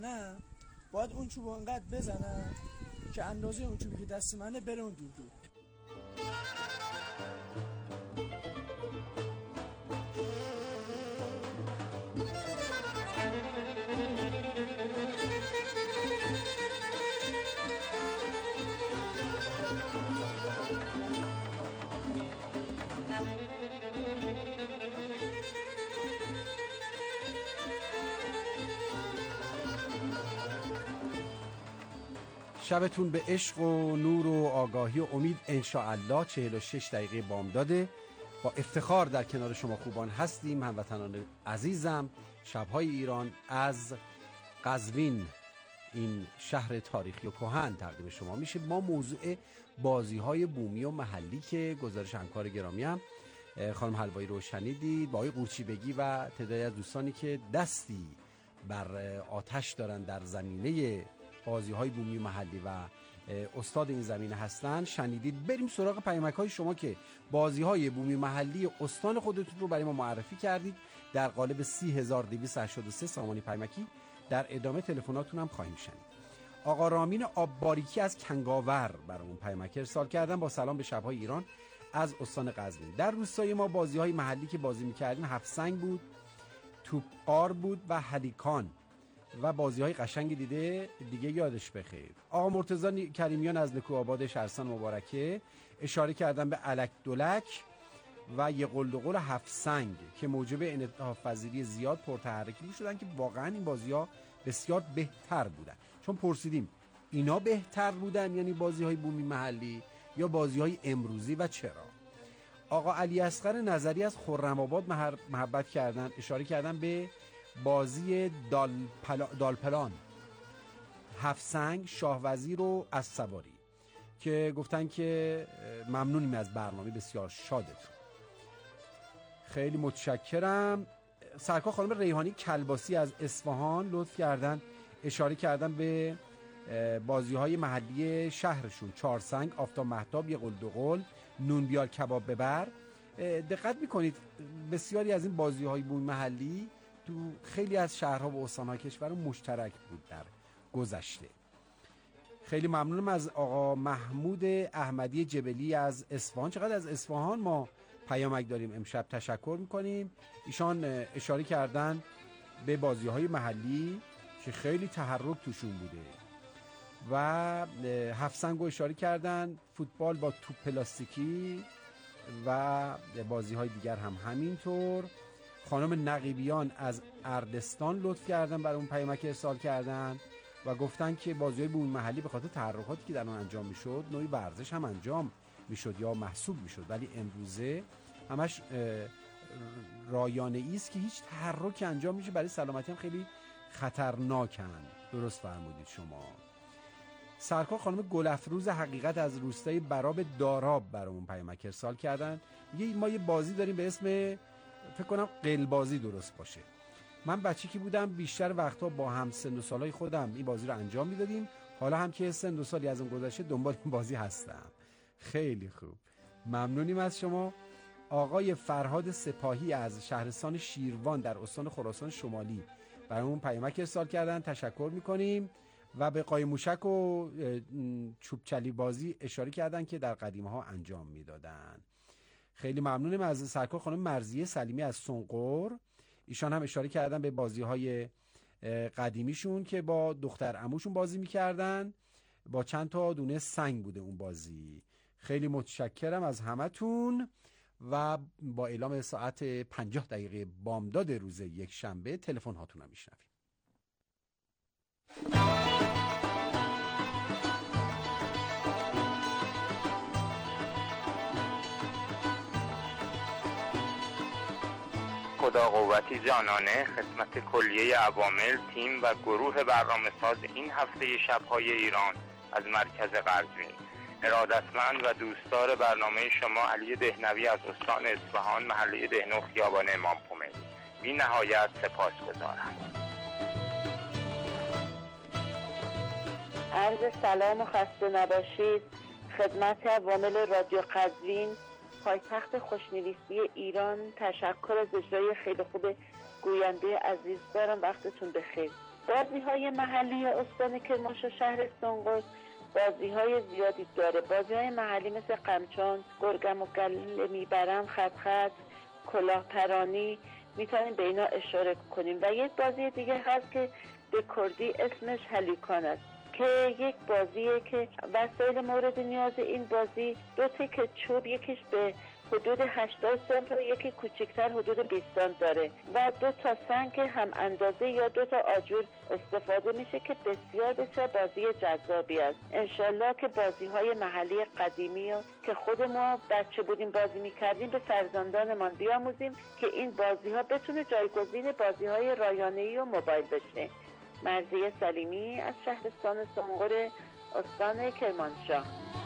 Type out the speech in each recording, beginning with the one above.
نه باید اون چوب انقدر بزنم که اندازه اون چوبی که دست منه بره اون دور. شبتون به عشق و نور و آگاهی و امید انشاءالله. 46 دقیقه بامداده، با افتخار در کنار شما خوبان هستیم. هموطنان عزیزم، شبهای ایران از قزوین، این شهر تاریخی و کهن تقدیم شما میشه. ما موضوع بازی‌های بومی و محلی که گزارش همکار گرامی هم خانم حلوایی رو شنیدید، با آقای قورچی بگی و تعدادی از دوستانی که دستی بر آتش دارن در زمینه بازی‌های بومی و محلی و استاد این زمینه هستن شنیدید. بریم سراغ پیامک‌های شما که بازی‌های بومی محلی استان خودتون رو برای ما معرفی کردید در قالب 30283 سامانی پیامکی. در ادامه تلفناتون هم خواهیم شنید. آقا رامین آبباریکی از کنگاور برامون پیامک ارسال کردن با سلام به شب‌های ایران از استان قزوین. در روستای ما بازی‌های محلی که بازی می‌کردیم هفت سنگ بود، توپ آر بود و هلیکان و بازی‌های قشنگ دیگه یادش بخیر. آقا مرتضی کریمیان از نکوآباد شهرستان مبارکه اشاره کردن به الک دولک و یه قلدقل هفت سنگ که موجب انعطاف پذیری زیاد پرتحرکی شدن که واقعا این بازی‌ها بسیار بهتر بودن. چون پرسیدیم اینا بهتر بودن یعنی بازی‌های بومی محلی یا بازی‌های امروزی و چرا؟ آقا علی اصغر نظری از خرم‌آباد محبت کردن، اشاره کردن به بازی دالپلان، هفت سنگ، شاه وزیر و از سواری که گفتن که ممنونیم از برنامه، بسیار شادتون. خیلی متشکرم. سرکار خانم ریحانی کلباسی از اصفهان لطف کردن، اشاره کردن به بازی‌های محلی شهرشون، چهار سنگ، آفتاب مهتاب، یه قلدقل، نون بیار کباب ببر. دقت میکنید بسیاری از این بازی‌های بومی محلی تو خیلی از شهرها و استان‌های کشور مشترک بود در گذشته. خیلی ممنونم از آقا محمود احمدی جبلی از اصفهان. چقدر از اصفهان ما پیامک داریم امشب، تشکر میکنیم. ایشان اشاره کردن به بازی‌های محلی که خیلی تحرک توشون بوده و هفت سنگو اشاره کردن، فوتبال با توپ پلاستیکی و بازی‌های دیگر هم همینطور. خانم نقیبیان از اردستان لطف کردن برای اون پیامک ارسال کردن و گفتن که بازی‌های بومی محلی به خاطر تحرکاتی که در اون انجام میشد نوعی ورزش هم انجام میشد یا محسوب میشد، ولی امروزه همش رایانه‌ای است که هیچ تحرکی انجام میشه، برای سلامتی هم خیلی خطرناکن. درست فرمودید شما. سرکار خانم گلفروز حقیقت از روستای براب داراب برامون پیامک ارسال کردن. ما یه بازی داریم به اسم، فکر کنم قلبازی درست باشه. من بچه که بودم بیشتر وقتا با هم سن و سالای خودم این بازی رو انجام میدادیم. حالا هم که سن و سالی از اون گذشته دنبال این بازی هستم. خیلی خوب، ممنونیم از شما. آقای فرهاد سپاهی از شهرستان شیروان در استان خراسان شمالی برامون پیامک ارسال کردن، تشکر میکنیم. و به قایم موشک و چوبچلی بازی اشاره کردن که در قدیمه ها انجام میدادن. خیلی ممنونم از سرکار خانم مرضیه سلیمی از سنقر. ایشان هم اشاره کردن به بازی های قدیمیشون که با دختر عموشون بازی میکردن، با چند تا دونه سنگ بوده اون بازی. خیلی متشکرم از همتون و با اعلام ساعت 50 دقیقه بامداد روز یک شنبه تلفن هاتون هم میشنویم. خدا قوتی جانانه خدمت کلیه عوامل، تیم و گروه برنامه‌ساز این هفته شب‌های ایران از مرکز قزوین. ارادتمند و دوستدار برنامه شما علی دهنوی از استان اصفهان، محله دهنو، خیابان امام خمینی. بی نهایت سپاسگزارم. عرض سلام و خسته نباشید خدمت عوامل رادیو قزوین، پایتخت خوشنویسی ایران. تشکر از اجرای خیلی خوب گوینده عزیز دارم. وقتتون بخیر. بازی‌های محلی استان کرمانشاه شهر سنقر بازی‌های زیادی داره. بازی‌های محلی مثل قمچان، گرگم و گله میبرم، خط خط، کلاه پرانی، میتونیم به اینا اشاره کنیم. و یک بازی دیگه هست که به کردی اسمش هلیکان است که یک بازیه که وسایل مورد نیاز این بازی 2 تکه چوب، یکیش به حدود 80 سانت و یکی کوچکتر حدود 20 سانت داره و 2 تا سنگ هم اندازه یا 2 تا آجور استفاده میشه که بسیار بسیار بازی جذابی است. انشالله که بازی‌های محلی قدیمی که خود ما بچه بودیم بازی میکردیم به فرزندانمان بیاموزیم که این بازی‌ها بتونه جایگزین بازی‌های رایانه‌ای و موبایل بشه. مرضیه سلیمی از شهرستان سنقر استان کرمانشاه.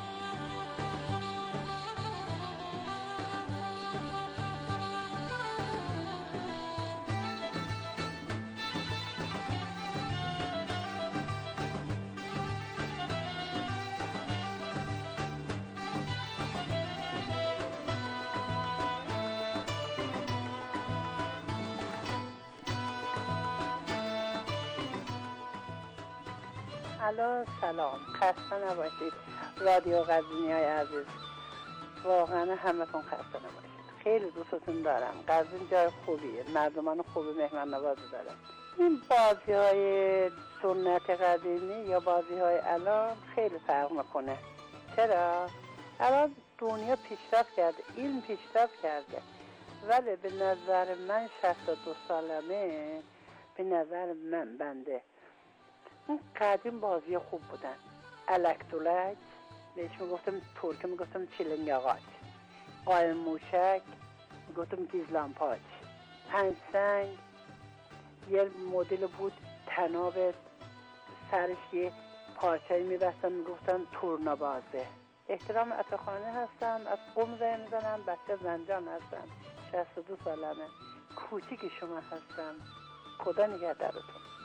الو، سلام، خسته نباشید رادیو قزوینی های عزیز، واقعا همتون خسته نباشید. خیلی دوستتون دارم. قزوین جای خوبیه، مردمان خوبی، مهمان نوازی دارم. این بازی های سنت قدیمی یا بازی های الان خیلی فرق میکنه. چرا؟ الان دنیا پیشرفت کرده، علم پیشرفت کرده، ولی به نظر من 62 سالمه، به نظر من بنده اون قدیم بازی خوب بودن. الکتولک بهش میگفتم، ترکی میگفتم چلنگاغاچ، قایم موشک میگفتم گیزلامپاچ، 5 سنگ یه مدل بود، تناب سرش یه پارچه‌ای میبستن میگفتن تورنابازه. احترام عطاخانه هستم، از قم زنگ میزنم، بچه زنجان هستم، 62 سالمه، کوچیک شما هستم. خدا نگهدارتون.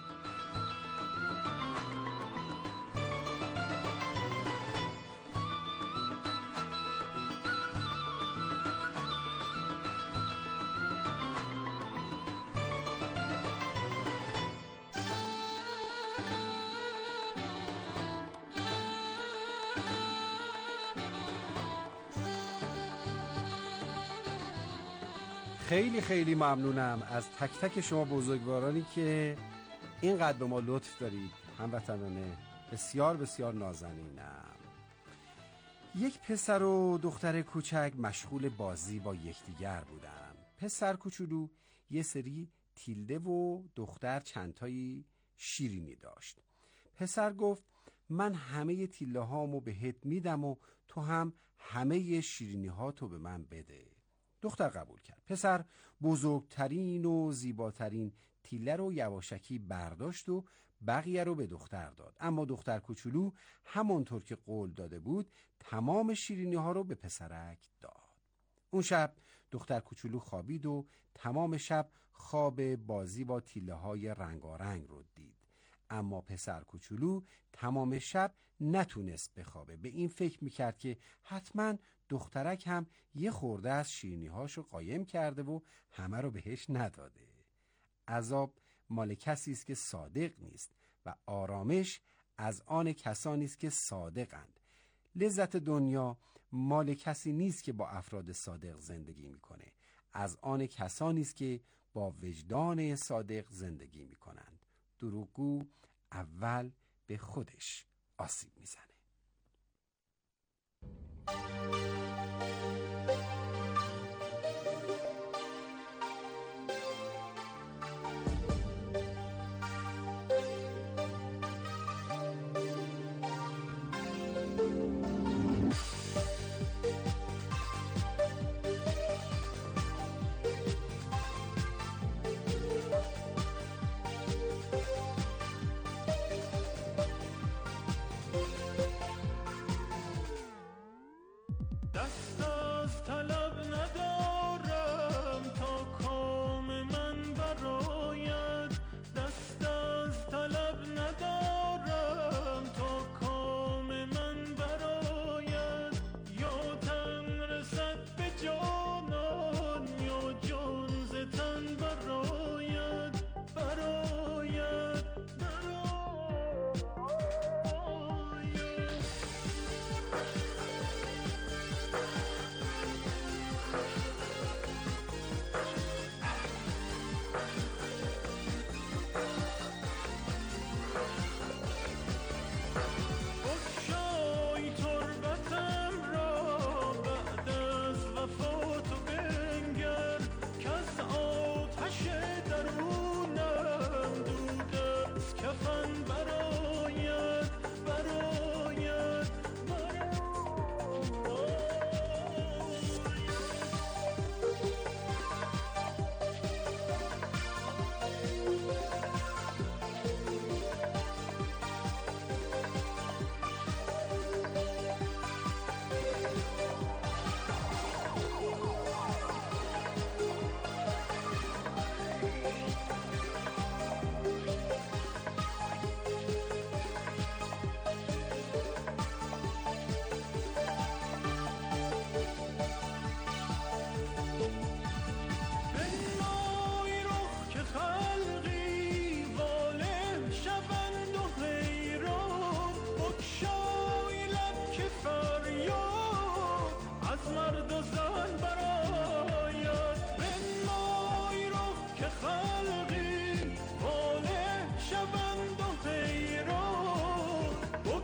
خیلی خیلی ممنونم از تک تک شما بزرگوارانی که اینقدر به ما لطف دارید. هموطنان بسیار بسیار نازنینم. یک پسر و دختر کوچک مشغول بازی با یکدیگر بودن. پسر کوچولو یه سری تیلده و دختر چندتایی شیرینی داشت. پسر گفت من همه تیله هامو بهت میدم و تو هم همه شیرینی ها تو به من بده. دختر قبول کرد. پسر بزرگترین و زیباترین تیله رو یواشکی برداشت و بقیه رو به دختر داد. اما دختر کوچولو همونطور که قول داده بود تمام شیرینی ها رو به پسرک داد. اون شب دختر کوچولو خوابید و تمام شب خواب بازی با تیله های رنگارنگ رو دید. اما پسر کوچولو تمام شب نتونست بخوابه. به این فکر میکرد که حتما دخترک هم یه خورده از شیرینی‌هاشو قایم کرده و همه رو بهش نداده. عذاب مال کسی است که صادق نیست و آرامش از آن کسانی است که صادقند. لذت دنیا مال کسی نیست که با افراد صادق زندگی میکنه، از آن کسانی است که با وجدان صادق زندگی میکنند. دروغگو اول به خودش آسیب میزنه.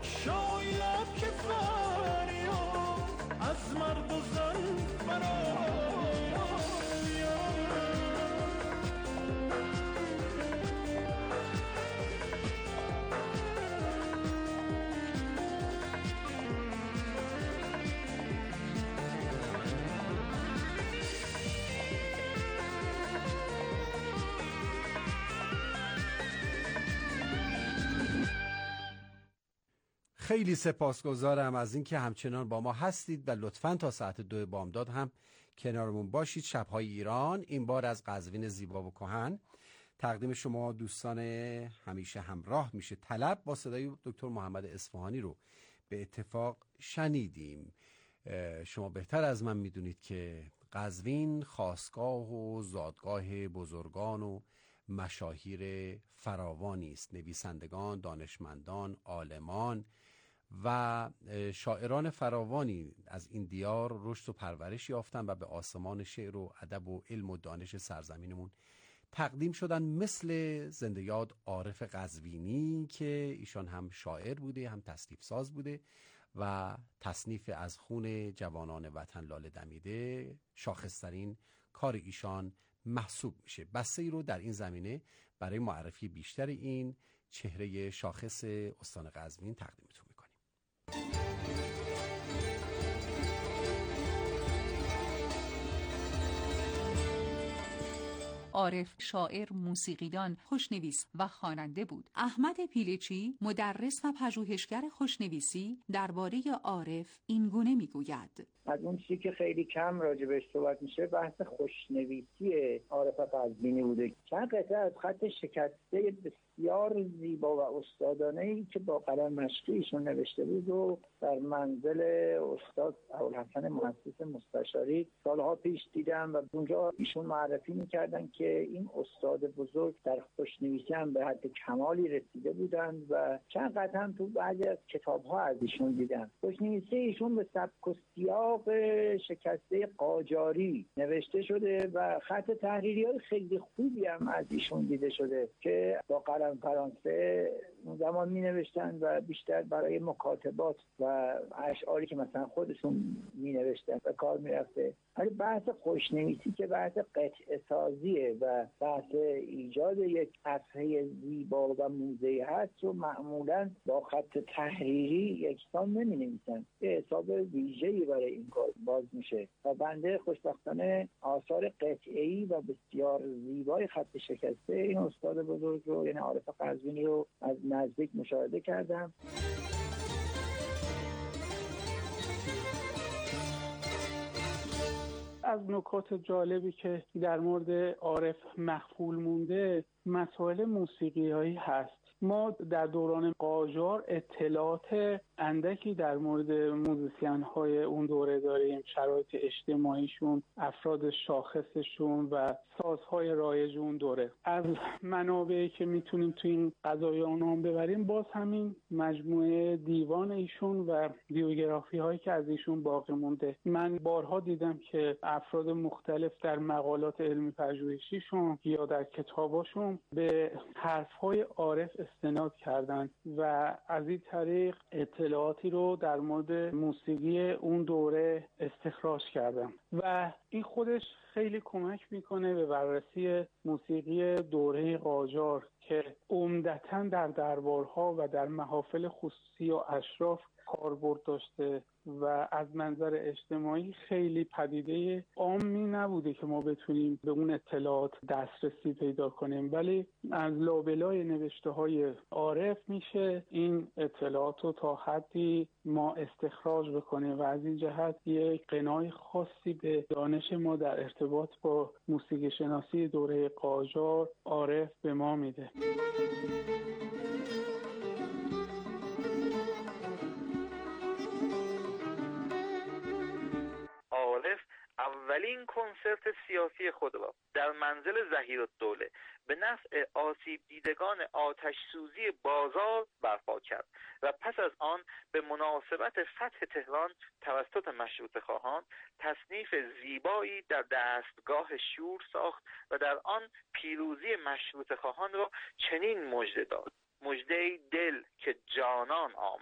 شاید که فریاد از مرد و زن برآید. خیلی سپاسگزارم از اینکه همچنان با ما هستید و لطفاً تا ساعت 2 بامداد هم کنارمون باشید. شب‌های ایران این بار از قزوین زیبا و کهن تقدیم شما دوستان همیشه همراه میشه. طلب با صدای دکتر محمد اصفهانی رو به اتفاق شنیدیم. شما بهتر از من میدونید که قزوین خاستگاه و زادگاه بزرگان و مشاهیر فراوانی است. نویسندگان، دانشمندان، عالمان و شاعران فراوانی از این دیار رشد و پرورش یافتن و به آسمان شعر و ادب و علم و دانش سرزمینمون تقدیم شدن، مثل زنده یاد عارف قزوینی که ایشان هم شاعر بوده هم تصنیف ساز بوده و تصنیف از خون جوانان وطن لاله دمیده شاخصترین کار ایشان محسوب میشه. بسته ای رو در این زمینه برای معرفی بیشتر این چهره شاخص استان قزوین تقدیمتون میکنیم. عارف شاعر، موسیقیدان، خوشنویس و خواننده بود. احمد پیلچی، مدرس و پژوهشگر خوشنویسی، درباره عارف این گونه میگوید: از اون چیزی که خیلی کم راجبش صحبت میشه بحث خوشنویسی عارف قزوینی بوده. چند قطعه از خط شکسته بسیار زیبا و استادانه‌ای که با قلم مشقی ایشون نوشته بود و در منزل استاد ابوالحسن محسس مستشاری سالها پیش دیدم و اونجا ایشون معرفی میکردن که این استاد بزرگ در خوشنویسی هم به حد کمالی رسیده بودند و چند قطعه هم تو بعضی از کتاب‌ها از ایشون دیدم. خوشنویسی ایشون به سبک و سیاق شکسته قاجاری نوشته شده و خط تحریری‌های خیلی خوبی هم از ایشون دیده شده که با قلم فرانسه اون زمان می نوشتن و بیشتر برای مکاتبات و اشعاری که مثلا خودشون می نوشتن و کار می رفته. ولی بحث خوشنویسی که بحث قطعه سازیه و بحث ایجاد یک صفحه زیبا و موزه‌ای هست و معمولا با خط تحریری یکسان نمی نویسن. یه حساب ویژه‌ای برای این کار باز میشه و بنده خوشبختانه آثار قطعه‌ای و بسیار زیبای خط شکسته این استاد بزرگ رو، یعنی عارف قزوینی رو از نزدیک مشاهده کردم. از نکات جالبی که در مورد عارف مخفول مونده مسائل موسیقیایی هست. ما در دوران قاجار اطلاعات اندکی در مورد موزیسین های اون دوره داریم، شرایط اجتماعیشون، افراد شاخصشون و سازهای رایج اون دوره. از منابعی که میتونیم تو این قضایا نام ببریم باز همین مجموعه دیوان ایشون و بیوگرافی هایی که از ایشون باقی مونده. من بارها دیدم که افراد مختلف در مقالات علمی پژوهشیشون یا در کتاباشون به حرفهای عارف استناد کردن و از این طریق اطلاعاتی رو در مورد موسیقی اون دوره استخراج کردن و این خودش خیلی کمک میکنه به بررسی موسیقی دوره قاجار که عمدتاً در دربارها و در محافل خصوصی و اشراف کاربرد داشته و از منظر اجتماعی خیلی پدیده عامی نبوده که ما بتونیم به اون اطلاعات دسترسی پیدا کنیم، ولی از لابلای نوشته های عارف میشه این اطلاعات رو تا حدی ما استخراج بکنیم و از این جهت یک قنای خاصی به دانش ما در ارتباط با موسیقی شناسی دوره قاجار عارف به ما میده. عارف اولین کنسرت سیاسی خود را در منزل ظهیرالدوله به نفع آسیب دیدگان آتش سوزی بازار برپا کرد و پس از آن به مناسبت فتح تهران توسط مشروطه خواهان تصنیف زیبایی در دستگاه شور ساخت و در آن پیروزی مشروطه خواهان را چنین مژده داد: مژده دل که جانان آمد،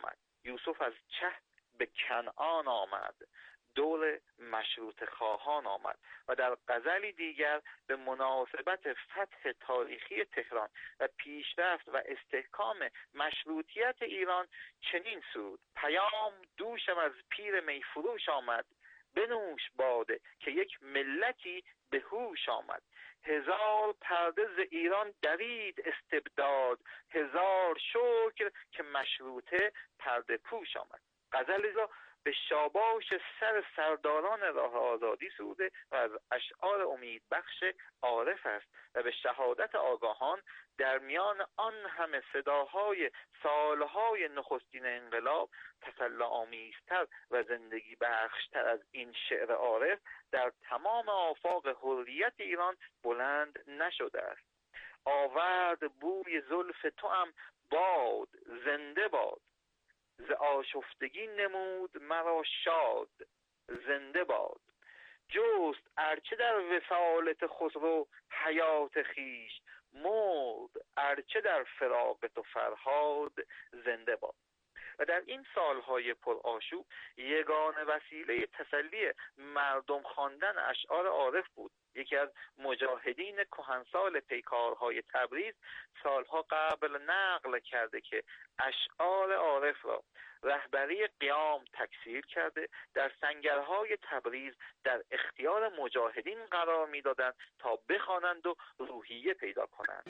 یوسف از چه به کنعان آمد، دور مشروط خواهان آمد. و در غزلی دیگر به مناسبت فتح تاریخی تهران و پیشرفت و استحکام مشروطیت ایران چنین سرود: پیام دوشم از پیر میفروش آمد، بنوش باده که یک ملتی به هوش آمد. هزار پرده ز ایران درید استبداد، هزار شکر که مشروطه پرده پوش آمد. غزلی را به شاباش سر سرداران راه آزادی سروده و از اشعار امیدبخش عارف است و به شهادت آگاهان در میان آن همه صداهای سالهای نخستین انقلاب تسلی‌آمیزتر و زندگی بخشتر از این شعر عارف در تمام آفاق حریت ایران بلند نشده است. آورد بوی زلف توام باد، زنده باد، ز آشفتگی نمود مرا شاد، زنده باد. جست ارچه در وصالت خسرو حیات خیش، مرد ارچه در فراق تو فرهاد، زنده باد. و در این سالهای پرآشوب یگانه وسیله تسلی مردم خواندن اشعار عارف بود. یکی از مجاهدین کهنسال پیکارهای تبریز سالها قبل نقل کرده که اشعار عارف را رهبری قیام تکثیر کرده در سنگرهای تبریز در اختیار مجاهدین قرار می‌دادند تا بخوانند و روحیه پیدا کنند.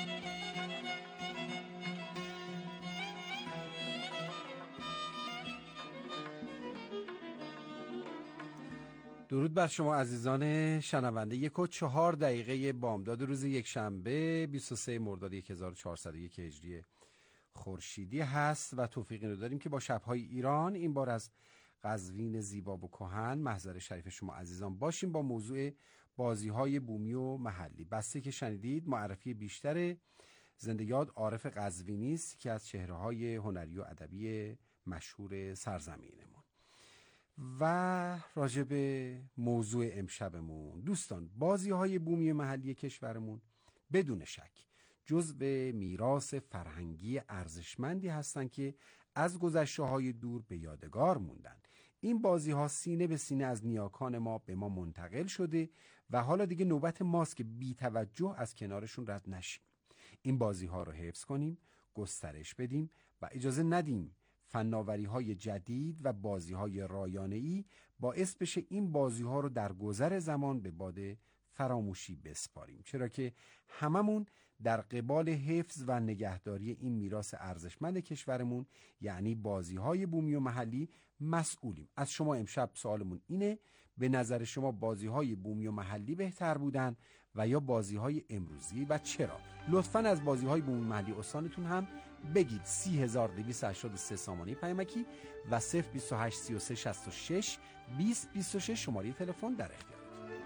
درود بر شما عزیزان شنونده. 1:04 بامداد روز یکشنبه 23 مرداد 1401 هجری خورشیدی هست و توفیقی رو داریم که با شب‌های ایران این بار از قزوین زیبا و کهن محضر شریف شما عزیزان باشیم با موضوع بازی‌های بومی و محلی. بسته که شنیدید معرفی بیشتر زنده‌یاد عارف قزوینی است که از چهره‌های هنری و ادبی مشهور سرزمینمون. و راجع به موضوع امشبمون دوستان، بازی‌های بومی محلی کشورمون بدون شک جزو میراث فرهنگی ارزشمندی هستند که از گذشته‌های دور به یادگار موندن. این بازی‌ها سینه به سینه از نیاکان ما به ما منتقل شده و حالا دیگه نوبت ماست که بی توجه از کنارشون رد نشیم. این بازی‌ها رو حفظ کنیم، گسترش بدیم و اجازه ندیم فناوری‌های جدید و بازی‌های رایانه‌ای باعث بشه این بازی‌ها رو در گذر زمان به باد فراموشی بسپاریم، چرا که هممون در قبال حفظ و نگهداری این میراث ارزشمند کشورمون یعنی بازی‌های بومی و محلی مسئولیم. از شما امشب سوالمون اینه: به نظر شما بازی‌های بومی و محلی بهتر بودن و یا بازی‌های امروزی و چرا؟ لطفاً از بازی‌های بومی و محلی استانتون هم بگید. 3283 سامانه پیامکی و 028 33 66 20 26 شماره تلفن در اختیار.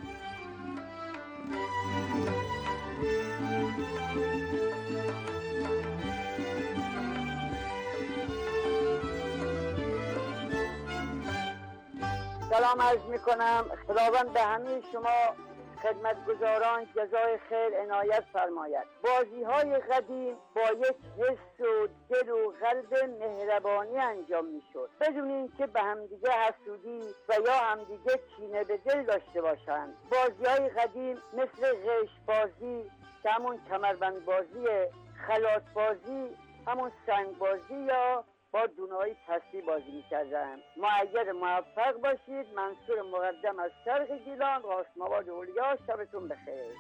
سلام عرض میکنم. خداوند به همه شما خدمتگزاران جزای خیر عنایت فرماید. بازی‌های قدیم با یک حس و دل و قلب مهربانی انجام میشد بدون اینکه به همدیگه حسودی و یا همدیگه کینه به دل داشته باشند. بازی‌های قدیم مثل غش بازی، همون کمربند بازی، خلاط بازی، همون سنگ بازی یا با دونه‌های پستی بازی می‌کردن. مؤید موفق باشید. منصور مقدم از شرق گیلان، راست‌مآباد اولیا. شبتون بخیر.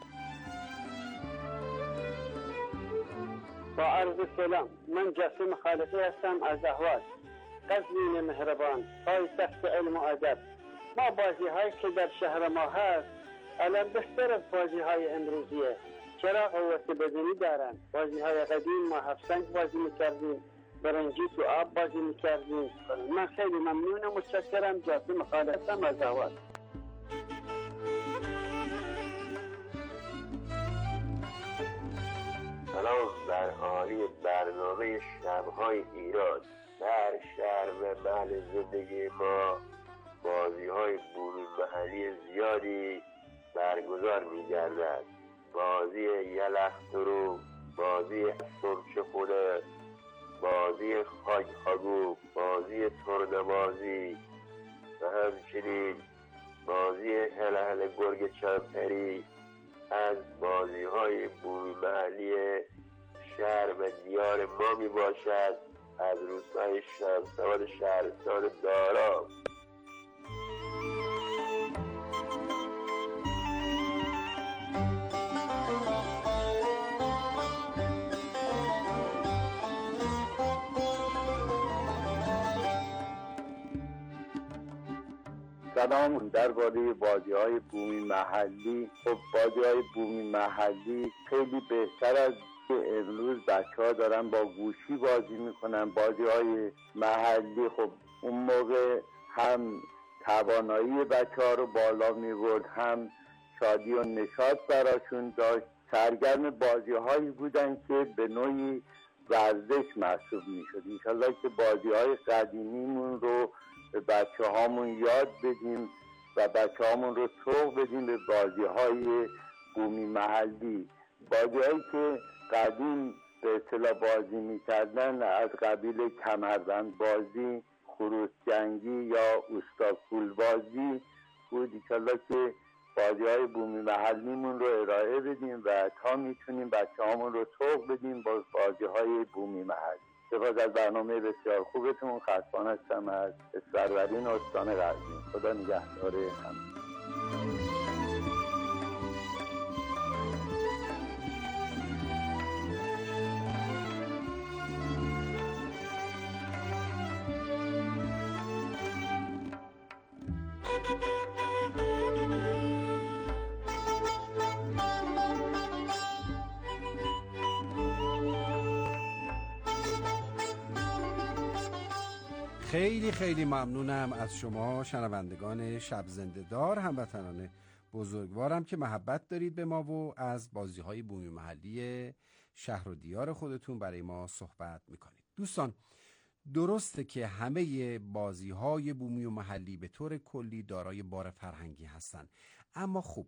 با عرض سلام، من جسیم خالقی هستم از اهواز، قزوین مهربان، پایتخت علم و ادب. ما بازی‌هایی که در شهر ما هست الان بهتر از بازی‌های امروزیه. چرا؟ قوت بدنی دارن. بازی‌های قدیم ما هفسنگ بازی می‌کردیم، برنجیت و آب بازی میکردیم. من خیلی ممنونم، متشکرم. جاسم خالقم از اهواز. سلام بر حالی برنامه شب‌های ایران. در شهر و محل زندگی ما بازی‌های بومی محلی زیادی برگزار می‌گردد. بازی یلخترو، بازی سرچه خونه، بازی بازی خاگو، بازی ترنبازی و همچنین بازی هله گرگ چمپری از بازی‌های بومی محلی شهر و دیار ما می باشد، از روستای شمس‌آباد شهرستان دارا. سلام. درباره بازی‌های بومی محلی، خب بازی‌های بومی محلی خیلی بهتر از که امروز بچه‌ها دارن با گوشی بازی میکنن. بازی‌های محلی خب اون موقع هم توانایی بچه‌ها رو بالا می‌برد، هم شادی و نشاط براشون داشت. سرگرم بازی‌هایی بودن که به نوعی ورزش محسوب می‌شد. انشالله که بازی‌های قدیمیمون رو به بچه‌هامون یاد بدیم و بچه‌هامون رو سوق بدیم به بازی‌های بومی محلی. بازی‌هایی که قدیم به اصطلاح بازی می‌کردن از قبیل کمربند بازی، خروس جنگی یا اوستاکول بازی بود. انشالله که بازی‌های بومی محلیمون رو ارائه بدیم و تا میتونیم بچه‌هامون رو سوق بدیم با بازی‌های بومی محلی. سپاس از برنامه بسیار خوبتون. خسبان هستم از فروردین استان غزنین. خدا نگهدار همه. خیلی خیلی ممنونم از شما شنوندگان شب زنده دار، هموطنان بزرگوارم که محبت دارید به ما و از بازی‌های بومی محلی شهر و دیار خودتون برای ما صحبت میکنید. دوستان، درسته که همه بازی‌های بومی و محلی به طور کلی دارای بار فرهنگی هستند، اما خب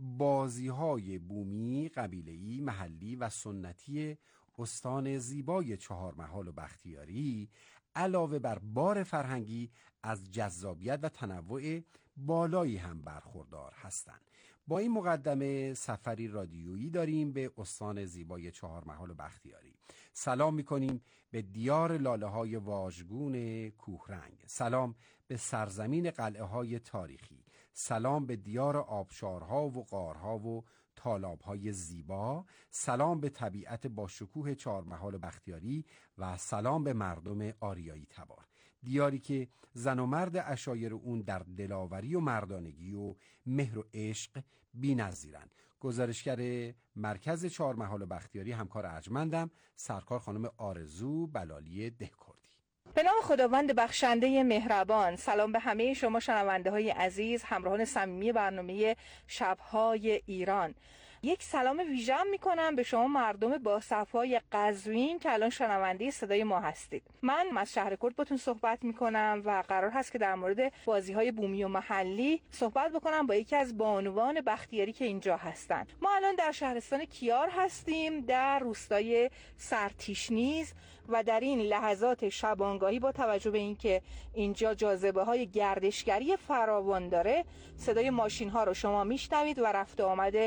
بازی‌های بومی، قبیله‌ای، محلی و سنتی استان زیبای چهارمحال و بختیاری علاوه بر بار فرهنگی از جذابیت و تنوع بالایی هم برخوردار هستند. با این مقدمه سفری رادیویی داریم به استان زیبای چهارمحال و بختیاری. سلام میکنیم به دیار لاله‌های واژگون کوهرنگ، سلام به سرزمین قلعه‌های تاریخی، سلام به دیار آبشارها و غارها و تالاب‌های زیبا، سلام به طبیعت با شکوه چهارمحال و بختیاری و سلام به مردم آریایی تبار، دیاری که زن و مرد عشایر اون در دلاوری و مردانگی و مهر و عشق بی‌نظیرند. گزارشگر مرکز چهارمحال و بختیاری همکار ارجمندم، سرکار خانم آرزو بلالی دهکردی. به نام خداوند بخشنده مهربان. سلام به همه شما شنونده های عزیز، همراهان صمیمی برنامه شب‌های ایران. یک سلام ویژه میکنم به شما مردم با صفای قزوین که الان شنونده صدای ما هستید. من از شهر کرد باتون صحبت میکنم و قرار هست که در مورد بازی‌های بومی و محلی صحبت بکنم با یکی از بانوان بختیاری که اینجا هستن. ما الان در شهرستان کیار هستیم، در روستای سرتیشنیز، و در این لحظات شبانگاهی با توجه به اینکه اینجا جاذبه‌های گردشگری فراوان داره، صدای ماشین‌ها رو شما میشنوید و رفت و آمد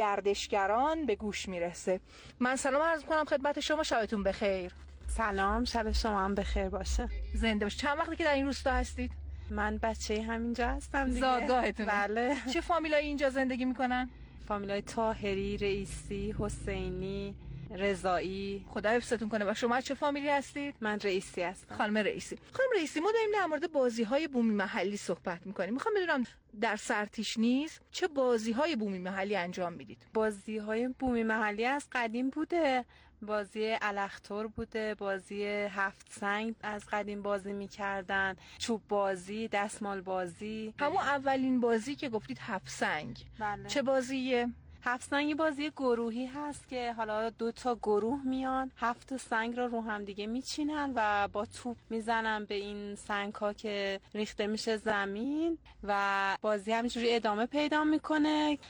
گردشگران به گوش میرسه. من سلام عرض می‌کنم خدمت شما، شبتون بخیر. سلام، شب شما هم بخیر باشه. زنده باش. چند وقتی که در این روستا هستید؟ من بچه همینجا هستم دیگه. زادگاهتونه؟ بله. چه فامیلایی اینجا زندگی میکنن؟ فامیلای طاهری، رئیسی، حسینی، رضایی. خدا حفظتون کنه. و شما چه فامیلی هستید؟ من رئیسی هستم. خانم رئیسی. خانم رئیسی، ما داریم در مورد بازی‌های بومی محلی صحبت می‌کنیم. می‌خوام بدونم در سرتیشنیز چه بازی‌های بومی محلی انجام میدید؟ بازی‌های بومی محلی از قدیم بوده. بازی الختور بوده، بازی هفت سنگ از قدیم بازی می‌کردن، چوب بازی، دستمال بازی. همون اولین بازی که گفتید هفت سنگ. بله. چه بازیه؟ هفت سنگ بازی گروهی هست که حالا 2 تا گروه میان، 7 سنگ رو هم دیگه میچینن و با توپ میزنن به این سنگ ها که ریخته میشه زمین و بازی همینجوری ادامه پیدا میکنه.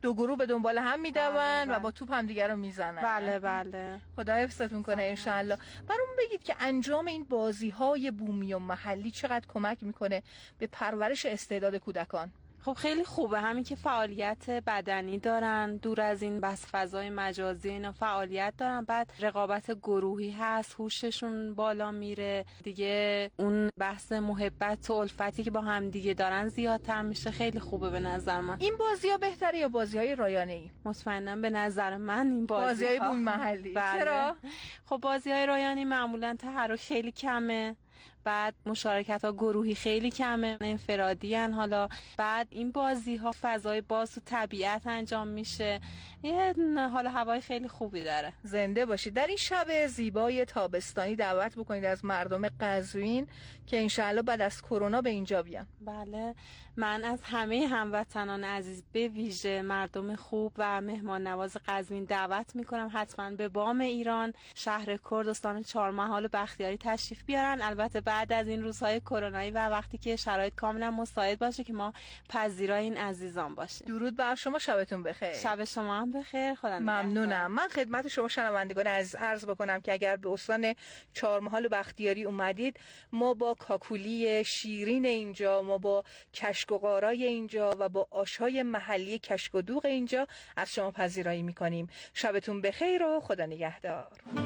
دو گروه به دنبال هم میدون و با توپ هم دیگر رو میزنن. بله بله. خدا حفظتون کنه انشالله. برام بگید که انجام این بازی‌های بومی و محلی چقدر کمک میکنه به پرورش استعداد کودکان؟ خب خیلی خوبه، همین که فعالیت بدنی دارن، دور از این بس فضای مجازی اینا فعالیت دارن، بعد رقابت گروهی هست، هوششون بالا میره دیگه، اون بحث محبت و الفتی که با هم دیگه دارن زیادتر میشه. خیلی خوبه به نظر من. این بازی‌ها بهتره یا بازی‌های رایانه‌ای؟ مطمئنا به نظر من این بازی‌های بومی محلی. بله. چرا؟ خب بازی‌های رایانه‌ای معمولاً تحرک خیلی کمه، بعد مشارکت ها گروهی خیلی کمه، انفرادی هن. حالا بعد این بازی ها فضای باز و طبیعت انجام میشه، یه حال هوای خیلی خوبی داره. زنده باشید. در این شب زیبای تابستانی دعوت بکنید از مردم قزوین که انشاءالله بعد از کرونا به اینجا بیان. بله، من از همه هموطنان عزیز به ویژه مردم خوب و مهمان نواز قزوین دعوت میکنم حتما به بام ایران، شهر کردستان چهارمحال و بختیاری تشریف بیارن. البته بعد از این روزهای کرونایی و وقتی که شرایط کاملا مساعد باشه که ما پذیرای این عزیزان باشیم. درود بر شما، شبتون بخیر. شب شما هم بخیر. خدا نگهدار. ممنونم. من خدمت شما شنوندگان عرض بکنم که اگر به استان چهارمحال و بختیاری اومدید، ما با کاکولی شیرین اینجا، ما با کشک و قارای اینجا و با آش‌های محلی کشک و دوغ اینجا از شما پذیرایی میکنیم. شبتون بخیر و خدا نگهدار.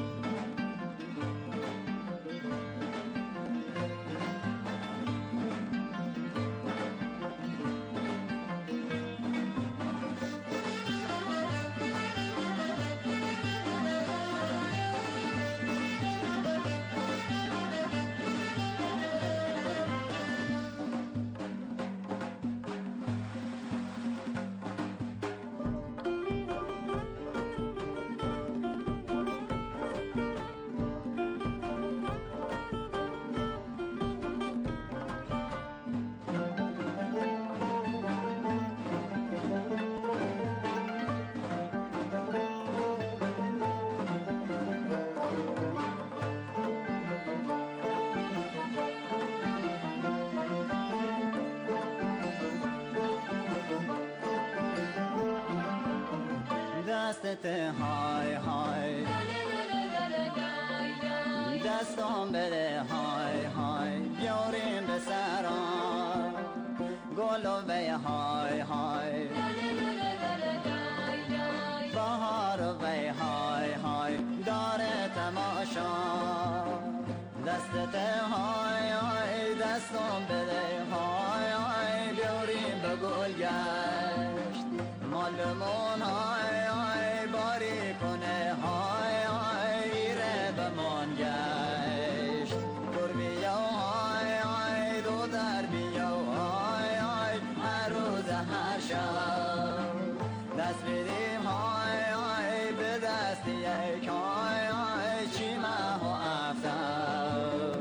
دستت های های دستم بده های های بیاریم به سران گل و وی های های بهار و وی های های داره تماشا دستت های های دستم بده های های بیاریم به گل گشت مالمون های های باری کنه های های ایره به من گشت در بیا های های دو در بیا های های هر روز هر شب دست بدیم های های به دست یک های های چی ماه و افتر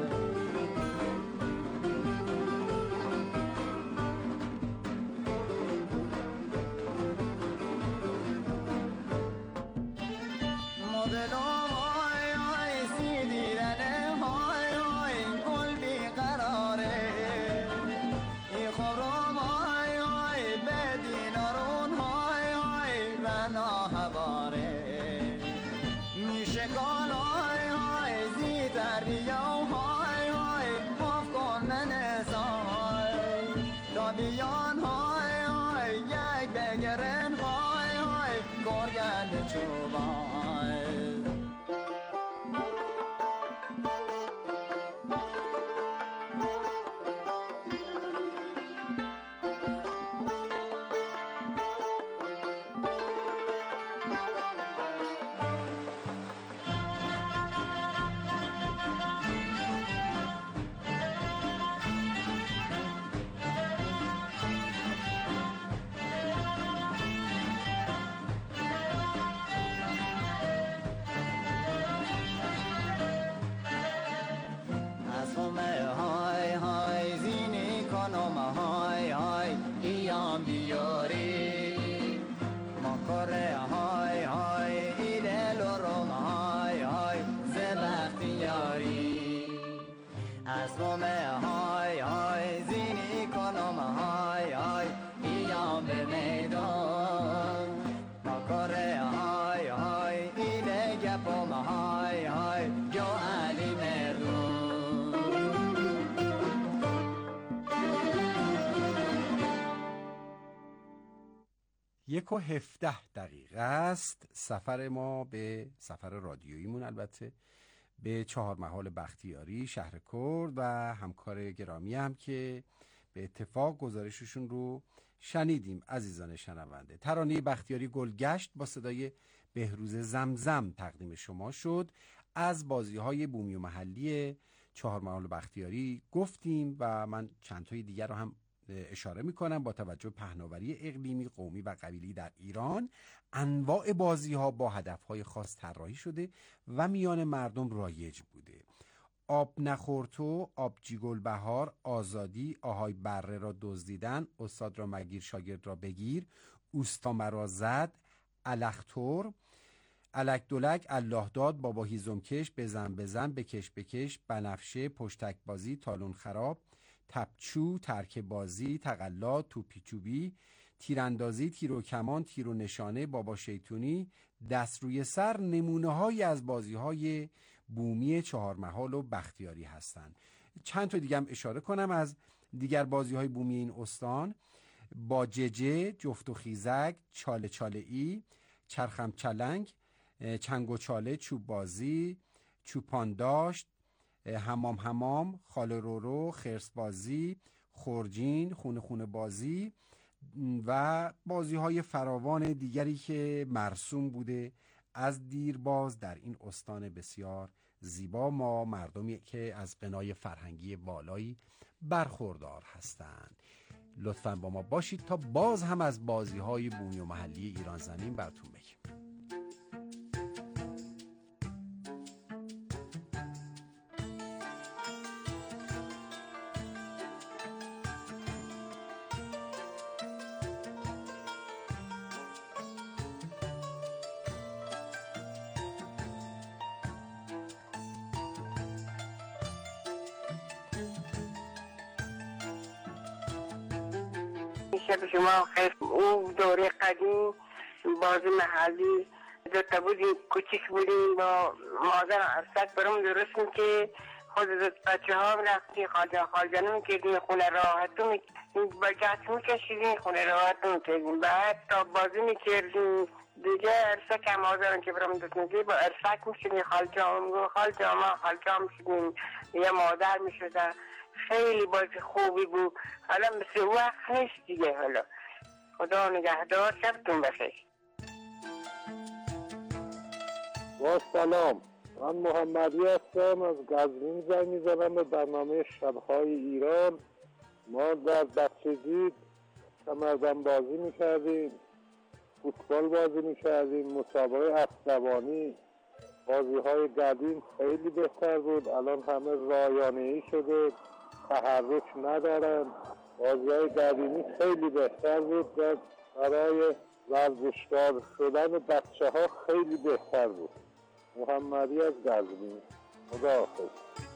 بیان های های یک بگرن های های گرگند چوبان های های زینی کنم های های ایام به میدان 1:17 است سفر ما، به سفر رادیوییمون البته، به چهارمحال بختیاری شهر کرد و همکار گرامی هم که به اتفاق گزارششون رو شنیدیم. عزیزان شنونده، ترانه بختیاری گلگشت با صدای بهروز زمزم تقدیم شما شد. از بازی‌های بومی و محلی چهارمحال بختیاری گفتیم و من چند تای دیگر رو هم اشاره میکنم. با توجه به پهناوری اقلیمی، قومی و قبیلی در ایران، انواع بازی‌ها با هدف‌های خاص طراحی شده و میان مردم رایج بوده. آب نخورتو، آبجی گلبهار، آزادی، آهای بره را دزدیدن، استاد را مگیر شاگرد را بگیر، اوستا مرا زد، الختور، الک دولک، الله داد، بابا هیزمکش، بزن بزن، بکش بکش، بنفشه، پشتک بازی، تالون خراب، تپچو، ترک بازی، تقلا، توپی چوبی، تیراندازی، تیر و کمان، تیر و نشانه، بابا شیطونی، دست روی سر نمونه هایی از بازی های بومی چهارمحال و بختیاری هستند. چند تا دیگه هم اشاره کنم از دیگر بازی های بومی این استان: با ججه، جفت و خیزک، چاله چاله ای، چرخم چلنگ، چنگ و چاله، چوب بازی، چوپان داشت، حمام حمام، خاله رورو، خرس بازی، خورجین، خونه خونه بازی و بازی های فراوان دیگری که مرسوم بوده از دیرباز در این استان بسیار زیبا. ما مردمی که از غنای فرهنگی بالایی برخوردار هستند. لطفاً با ما باشید تا باز هم از بازی های بومی و محلی ایران زمین براتون بگیم. شب شما خیر. اون دوره قدیم بازی محلی دوتا بودیم، کوچیک بودیم، با مادر عرصت برام درست که خود بچه ها رفتیم خالجانو میکردیم، خونه راحتو با جهت میکشیدیم، خونه راحتو میکردیم، بعد تا بازی میکردیم دیگه. عرصک هم مادرم که برام دوست میکردیم با عرصک میشدیم، خالجام میشدیم، یه مادر میشدن. خیلی بازی خوبی بود. حالا مثل وقت نیست دیگه. حالا خدا نگهدار، شبتون بخیر. با سلام، من محمدی هستم، از قزوین زنگ میزنم به برنامه شبهای ایران. ما در بچگی کمردن بازی میکردیم، فوتبال بازی میکردیم، مسابقه اسبانی. بازی های قدیم خیلی بهتر بود، الان همه رایانه‌ای شده، تحرک ندارن. بازی های قدیمی خیلی بهتر بود و برای ورزشکار شدن بچه ها خیلی بهتر بود. محمدی از قزوین، خداحافظ.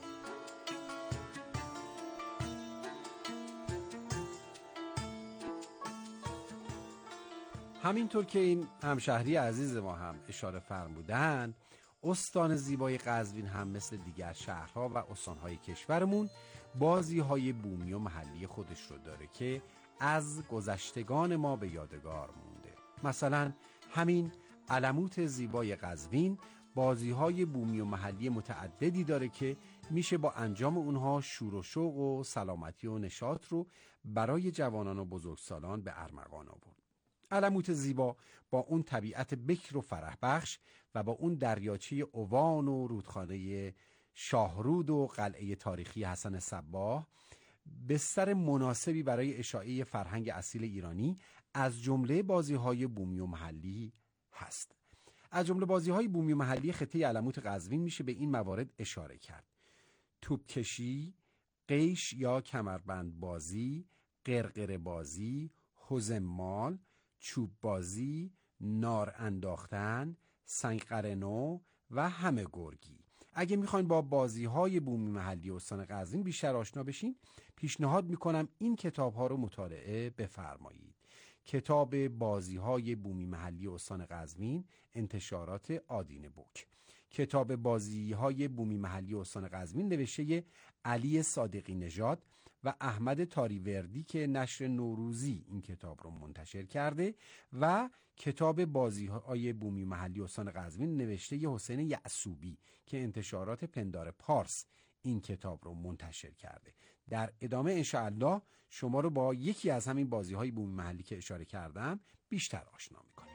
همینطور که این همشهری عزیز ما هم اشاره فرمودند، استان زیبای قزوین هم مثل دیگر شهرها و استانهای کشورمون بازی‌های بومی و محلی خودش رو داره که از گذشتگان ما به یادگار مونده. مثلا همین علموت زیبای قزوین بازی‌های بومی و محلی متعددی داره که میشه با انجام اونها شور و شوق و سلامتی و نشاط رو برای جوانان و بزرگسالان به ارمغان آورد. علموت زیبا با اون طبیعت بکر و فرح بخش و با اون دریاچه اوان و رودخانه شاهرود و قلعه تاریخی حسن صباح بستر مناسبی برای اشاعه فرهنگ اصیل ایرانی از جمله بازی‌های بومی و محلی هست. از جمله بازی‌های بومی و محلی خطه علموت قزوین میشه به این موارد اشاره کرد: توپکشی، قیش یا کمربند بازی، قرقره بازی، حوزمال، چوب بازی، نار انداختن، سنگقرنو و همه گرگی. اگه میخواین با بازی‌های بومی محلی استان قزوین بیشتر آشنا بشین، پیشنهاد میکنم این کتاب‌ها رو مطالعه بفرمایید. کتاب بازی‌های بومی محلی استان قزوین، انتشارات آدینه بوک. کتاب بازی‌های بومی محلی استان قزوین نوشته علی صادقی نژاد و احمد تاریوردی که نشر نوروزی این کتاب رو منتشر کرده و کتاب بازی‌های بومی محلی استان قزوین نوشته حسین یعصوبی که انتشارات پندار پارس این کتاب رو منتشر کرده. در ادامه انشاءالله شما رو با یکی از همین بازی‌های بومی محلی که اشاره کردم بیشتر آشنا می‌کنیم.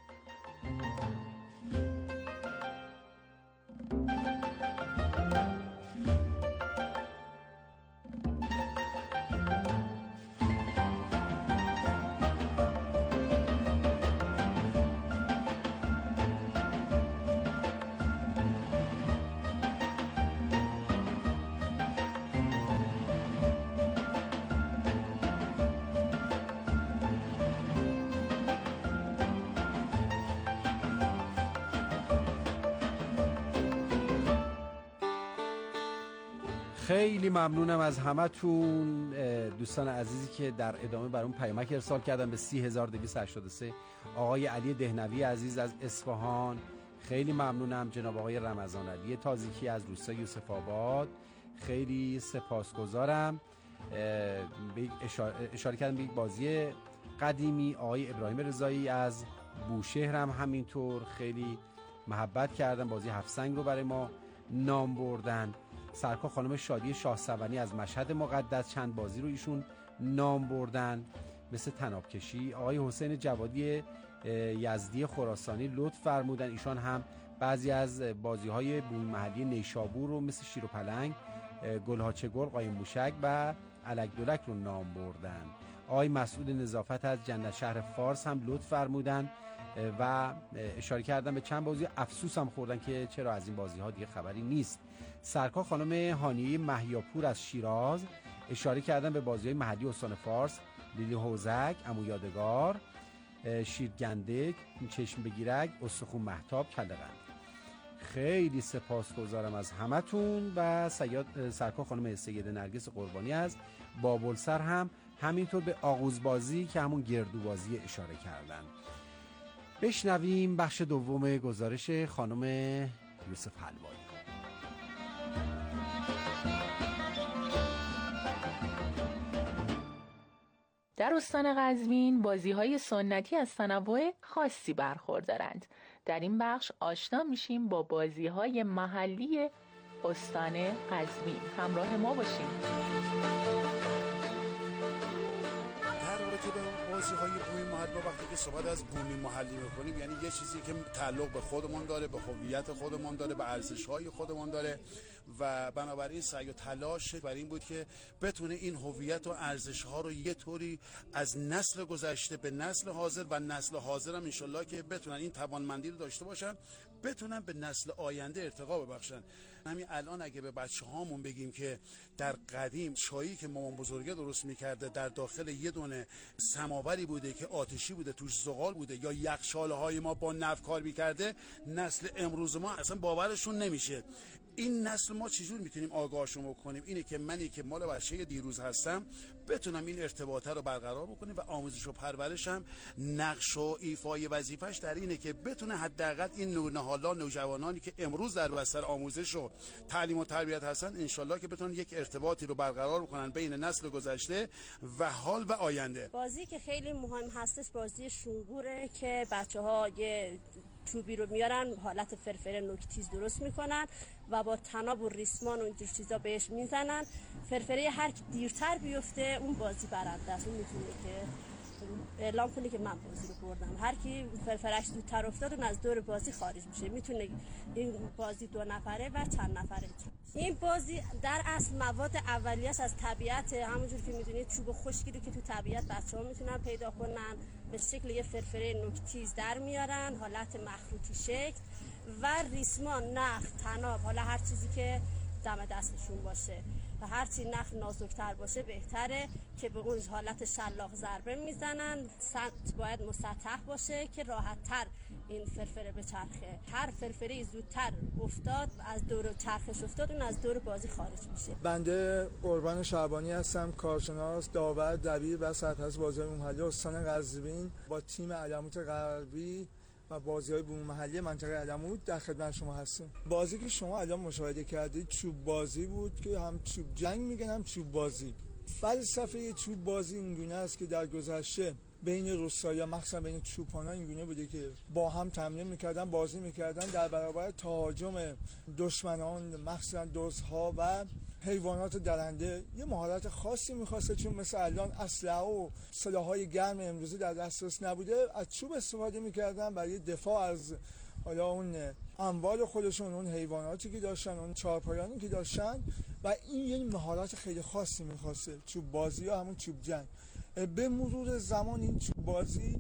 خیلی ممنونم از همتون دوستان عزیزی که در ادامه برام پیامک ارسال کردن به 30283. آقای علی دهنوی عزیز از اصفهان خیلی ممنونم. جناب آقای رمضان علی تازیکی از روستای یوسف آباد خیلی سپاسگزارم. اشاره کردم به یک بازی قدیمی. آقای ابراهیم رضایی از بوشهر هم همینطور خیلی محبت کردن، بازی هفت سنگ رو برای ما نام بردن. سرکار خانم شادی شاه سوانی از مشهد مقدس چند بازی رو ایشون نام بردن مثل طناب کشی. آقای حسین جوادی یزدی خراسانی لطف فرمودن، ایشان هم بعضی از بازی‌های بومی محلی نیشابور رو مثل شیر و پلنگ، گلهاچه گل، قایم موشک و الک دولک رو نام بردن. آقای مسعود نظافت از جنت شهر فارس هم لطف فرمودن و اشاره کردن به چند بازی. افسوس هم خوردن که چرا از این بازی‌ها دیگه خبری نیست. سرکار خانم هانیه مهیاپور از شیراز اشاره کردن به بازی‌های محلی استان فارس، لیلی حوزک، عمو یادگار، شیرگندک، چشم بگیرک، استخون مهتاب، کله قند. خیلی سپاسگزارم از همتون. و سرکار خانم سید نرگس قربانی از بابلسر هم همینطور به آغوز بازی که همون گردو بازی اشاره کردن. بشنویم بخش دوم گزارش خانم یوسف حلوایی. در استان قزوین بازی‌های سنتی از تنوع خاصی برخوردارند. در این بخش آشنا میشیم با بازی‌های محلی استان قزوین. همراه ما باشیم. بازی‌های بومی محلی وقتی که صحبت از بومی محلی می‌کنیم یعنی یه چیزی که تعلق به خودمون داره، به هویت خودمون داره، به ارزش‌های خودمون داره و بنابراین سعی و تلاش برای این بود که بتونه این هویت و ارزش‌ها رو یه طوری از نسل گذشته به نسل حاضر و نسل حاضر هم انشالله که بتونن این توانمندی رو داشته باشن، بتونن به نسل آینده ارتقا ببخشن. همین الان اگه به بچه‌هامون بگیم که در قدیم چایی که مامان بزرگه درست می‌کرده در داخل یه دونه سماوری بوده که آتشی بوده توش زغال بوده یا یخچاله‌های ما با نفت کار می‌کرده، نسل امروز ما اصلا باورشون نمیشه. این نسل ما چجور میتونیم آگاهشون بکنیم؟ اینه که منی که مال بچه دیروز هستم بتونم این ارتباطه رو برقرار بکنیم و آموزش و پرورشم نقش و ایفای وظیفش در اینه که بتونه حداقل این نونهالا نوجوانانی که امروز در بستر آموزش و تعلیم و تربیت هستن انشالله که بتونن یک ارتباطی رو برقرار بکنن بین نسل گذشته و حال و آینده. بازی که خیلی مهم هستش بازی شنگوره که بچه‌ها یه چوبی رو میارن حالت فرفره نوکتیز درست میکنن و با طناب و ریسمان و اینجور چیزا بهش میزنن. فرفره هر کی دیرتر بیفته اون بازی برنده است. اون میتونه که اعلام کنه که من بازی رو بردم. هر کی فرفرهش زودتر افتاد اون از دور بازی خارج میشه. میتونه این بازی 2 نفره و چند نفره. این بازی در اصل مواد اولیه‌اش از طبیعت، همونجور که میدونید چوب خشکی رو که تو طبیعت بچه‌ها میتونن پیدا کنن به شکل یه فرفره نوکتیز در میارن، حالت مخروطی شکل و ریسمان، نخ، طناب، حالا هر چیزی که دم دستشون باشه و هرچی نخ نازکتر باشه بهتره که به اون حالت شلاق ضربه میزنن. سطح باید مسطح باشه که راحت‌تر این فرفره به چرخه. هر فرفره زودتر افتاد از دور چرخش افتاد اون از دور بازی خارج میشه. بنده قربان شعبانی هستم، کارشناس، داور، دبیر و سرپرست بازی‌های محلی استان قزوین با تیم علموت غربی و بازی‌های بومی محلی منطقه علموت در خدمت شما هستیم. بازی که شما الان مشاهده کردید چوب بازی بود که هم چوب جنگ میگن هم چوب بازی. فلسفه چوب بازی اینگونه است که در گذشته بین روستایی‌ها مخصوصا بین چوپان‌ها اینگونه بوده که با هم تمرین می‌کردن، بازی می‌کردن در برابر تهاجم دشمنان، مخصوصا دزدها و حیوانات درنده. یه مهارت خاصی می‌خواسته، چون مثل الان اسلحه و سلاح‌های گرم امروزی در دسترس نبوده، از چوب استفاده می‌کردن برای دفاع از حالا اون اموال خودشون، اون حیواناتی که داشتن، اون چهارپایانی که داشتن. و این یه مهارت خیلی خاصی می‌خواسته، چوب بازی یا همون چوب جنگ. به مرور زمان این چوب بازی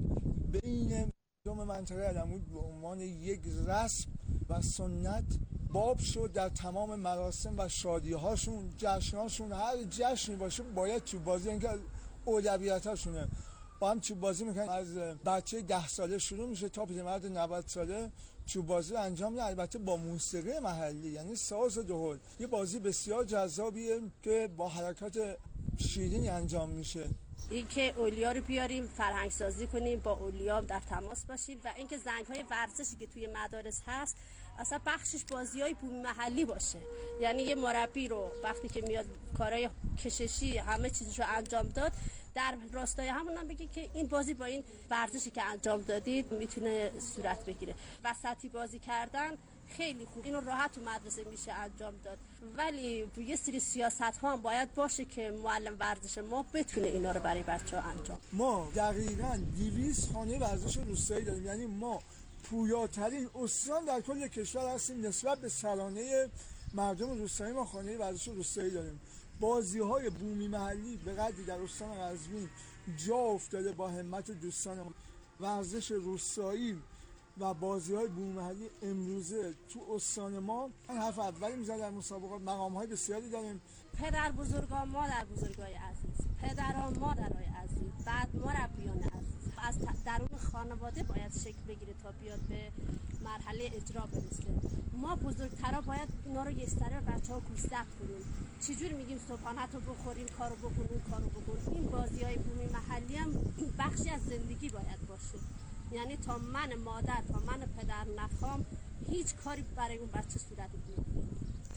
بین مردم منطقه علمود به عنوان یک رسم و سنت باب شد. در تمام مراسم و شادی‌هاشون، جشن‌هاشون، هر جشنی باشه باید چوب بازی، اینکه اولویت‌هاشونه. با هم چوب بازی میکنن، از بچه 10 ساله شروع میشه تا پیرمرد 90 ساله چوب بازی انجام میده، البته با موسیقی محلی، یعنی ساز و دهل. یه بازی بسیار جذابیه که با حرکات شیرینی انجام میشه. اینکه اولیا رو بیاریم فرهنگ سازی کنیم، با اولیا در تماس باشیم و اینکه زنگ‌های ورزشی که توی مدارس هست اصلا بخشش بازی‌های بومی محلی باشه. یعنی یه مربی رو وقتی که میاد کارهای کششی همه چیزش رو انجام داد، در راستای همون هم بگه که این بازی با این ورزشی که انجام دادید میتونه صورت بگیره. وسطی بازی کردن خیلی خوب، اینو راحت تو مدرسه میشه انجام داد، ولی یه سری سیاست ها هم باید باشه که معلم ورزش ما بتونه اینا رو برای بچه‌ها انجام. ما دقیقاً 200 خانه ورزش روستایی داریم، یعنی ما پویاترین استان در کل کشور هستیم. نسبت به سرانه مردم روستایی ما خانه ورزش روستایی داریم. بازی‌های بومی محلی به قدری در استان قزوین جا افتاده با همت دوستان ورزش روستایی و بازی‌های بومی محلی امروزه تو استان ما. من حرف اولی میزنم در مسابقات، مقام‌های بسیاری داریم. پدر بزرگان، مادر بزرگای عزیز، پدران، مادرای عزیز، بعد مربیان عزیز، از درون خانواده باید شکل بگیره تا بیاد به مرحله اجرا برسه. ما بزرگترا باید اینا رو یه سره بچه‌ها گوشزد کنیم. چجوری میگیم صبحانه‌تو بخوریم، کارو بکن، اون کارو بکن. این بازی‌های بومی محلی هم بخشی از زندگی باید باشه. یعنی تا من مادر، تا من پدر نخوام هیچ کاری برای اون بچه صورت نمیگیره.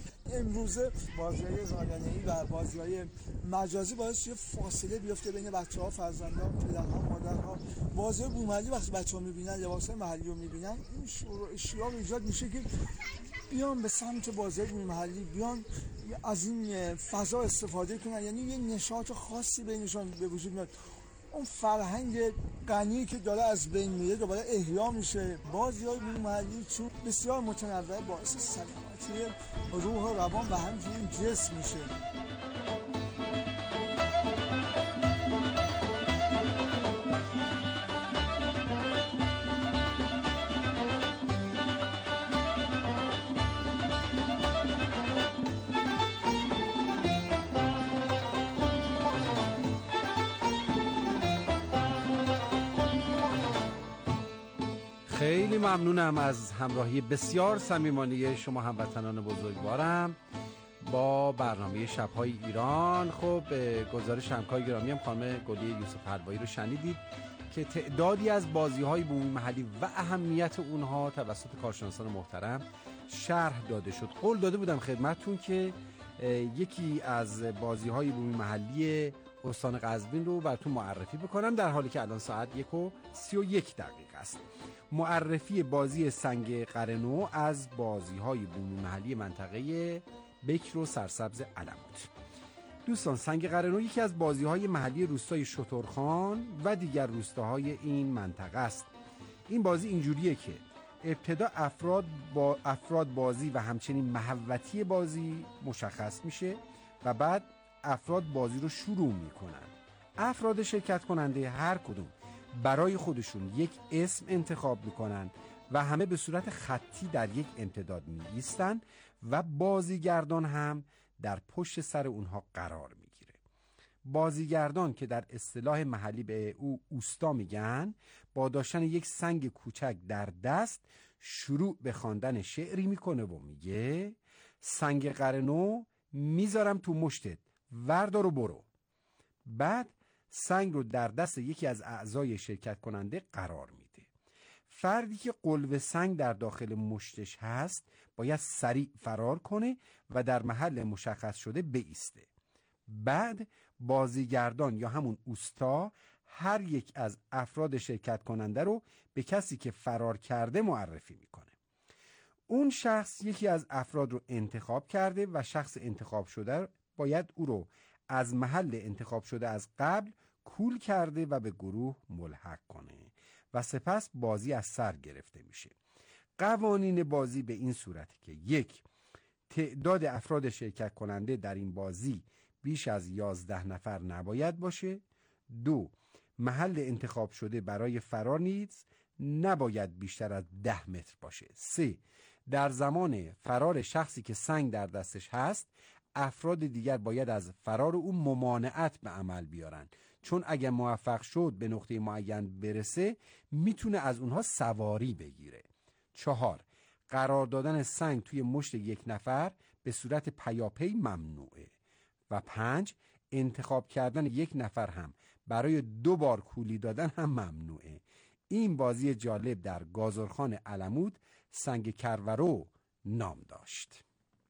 امروزه بازی‌های رایانه‌ای و بازی‌های مجازی باعث یه فاصله بیفته بین بچه‌ها، فرزندان، پدرها، مادرها. بازی‌های بومی محلی وقتی بچه‌ها می‌بینن، لباس‌های محلی رو می‌بینن، این اشتیاق ایجاد میشه که بیان به سمت بازی‌های بومی محلی، بیان از این فضا استفاده کنن. یعنی یه نشاط خاصی بینشون به وجود میاد. اون فرهنگ غنی که داره از بین میره دوباره احیا میشه. بازی‌های بومی محلی چون بسیار متنوع باعث سلامتی روح و روان و همچنین جسم میشه. خیلی ممنونم از همراهی بسیار صمیمانه شما هموطنان بزرگوارم با برنامه شب‌های ایران. خب گزارش همکار گرامی هم خانم گلیه یوسف حلوایی رو شنیدید که تعدادی از بازی‌های بومی محلی و اهمیت اونها توسط کارشناسان محترم شرح داده شد. قول داده بودم خدمتتون که یکی از بازی‌های بومی محلی استان قزوین رو براتون معرفی بکنم، در حالی که الان ساعت 1:31 است. معرفی بازی سنگ قرنو از بازی‌های بومی محلی منطقه بکر و سرسبز علموت. دوستان، سنگ قرنو یکی از بازی‌های محلی روستای شترخان و دیگر روستاهای این منطقه است. این بازی اینجوریه که ابتدا افراد بازی و همچنین محوطی بازی مشخص میشه و بعد افراد بازی رو شروع میکنن. افراد شرکت کننده هر کدوم برای خودشون یک اسم انتخاب میکنن و همه به صورت خطی در یک امتداد میایستن و بازیگردان هم در پشت سر اونها قرار میگیره. بازیگردان که در اصطلاح محلی به او اوستا میگن، با داشتن یک سنگ کوچک در دست شروع به خواندن شعری میکنه و میگه سنگ قرنو میذارم تو مشتت، وردار و برو. بعد سنگ رو در دست یکی از اعضای شرکت کننده قرار میده. فردی که قلوه سنگ در داخل مشتش هست باید سریع فرار کنه و در محل مشخص شده بایسته. بعد بازیگردان یا همون اوستا هر یک از افراد شرکت کننده رو به کسی که فرار کرده معرفی میکنه. اون شخص یکی از افراد رو انتخاب کرده و شخص انتخاب شده باید او رو از محل انتخاب شده از قبل کول کرده و به گروه ملحق کنه و سپس بازی از سر گرفته میشه. قوانین بازی به این صورته که 1. تعداد افراد شرکت کننده در این بازی بیش از 11 نفر نباید باشه. 2. محل انتخاب شده برای فرار نیز نباید بیشتر از 10 متر باشه. 3. در زمان فرار شخصی که سنگ در دستش هست، افراد دیگر باید از فرار او ممانعت به عمل بیارن، چون اگر موفق شد به نقطه معین برسه میتونه از اونها سواری بگیره. 4. قرار دادن سنگ توی مشت یک نفر به صورت پیاپی ممنوعه. و 5. انتخاب کردن یک نفر هم برای 2 بار کولی دادن هم ممنوعه. این بازی جالب در گازرخان علمود سنگ کرورو نام داشت.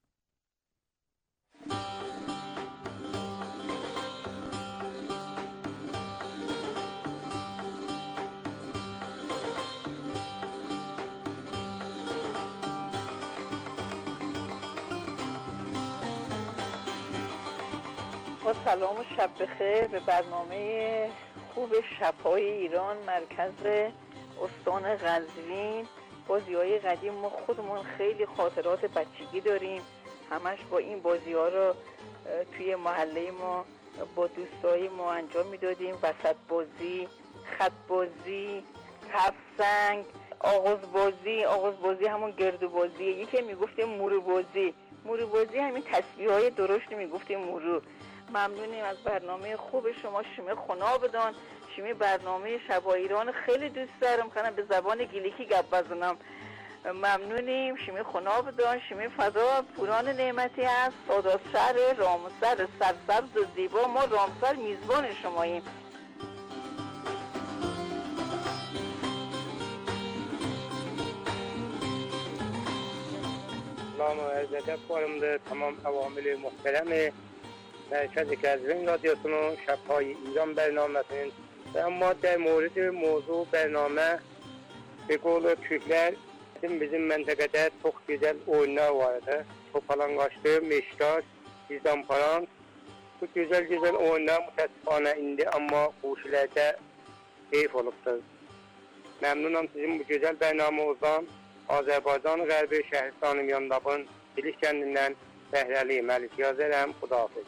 با سلام و شب بخیر به برنامه خوب شب‌های ایران، مرکز استان قزوین. بازی‌های قدیم ما خودمون خیلی خاطرات بچگی داریم، همش با این بازی‌ها رو توی محله ما با دوستای ما انجام میدادیم. وسط بازی، خط بازی، تفسنگ، آغاز بازی همون گردو بازی، یکی میگفتیم مورو بازی همین تسبیح‌های درشت میگفتیم مورو. ممنونیم از برنامه خوب شما. شیمه خنابدان، شیمه برنامه شب‌های ایران خیلی دوست دارم، خانم به زبان گیلیکی گپ بزنم. ممنونیم. شیمه خنابدان، شیمه فضا پوران نعمتی هست، سادات شهر رامسر سرسبز و زیبا. ما رامسر میزبان شماییم. سلام و عرض ادب دارم تمام عوامل محترم مرکز قزوین رادیوتون و شب‌های ایران برنامه‌تون. و اما در مورد موضوع برنامه به قول Türkler bizim mentekede çok güzel oyunlar vardı. Topalangaçlı, Meştaş, Bizdamparan. Bu güzel oyunlar mütesifane indi ama kuşilerde keyif olubdur. Memnunum sizin bu güzel bernamemizden. Azərbaycan Qərbi Şəhristanım Yandabın Bilik kəndindən Bəhrəli Məlik Yazərəm. Xudahafiz.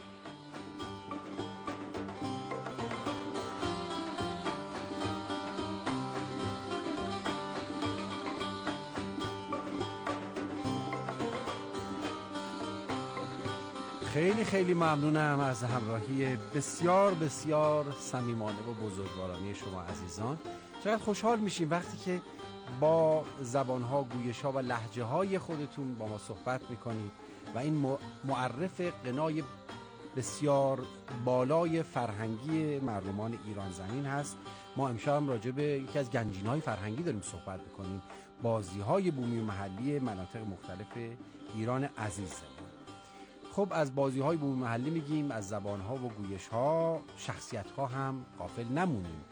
خیلی ممنونم از همراهی بسیار صمیمانه و بزرگوارانه شما عزیزان. چقدر خوشحال میشیم وقتی که با زبانها، گویشها و لهجه‌های خودتون با ما صحبت میکنید و این معرف غنای بسیار بالای فرهنگی مردمان ایران زمین هست. ما امشب هم راجع به یکی از گنجینه‌های فرهنگی داریم صحبت میکنیم، بازی‌های بومی محلی مناطق مختلف ایران عزیزمون. خب از بازی‌های بومی محلی میگیم، از زبان‌ها و گویش‌ها، شخصیت‌ها هم غافل نمونیم.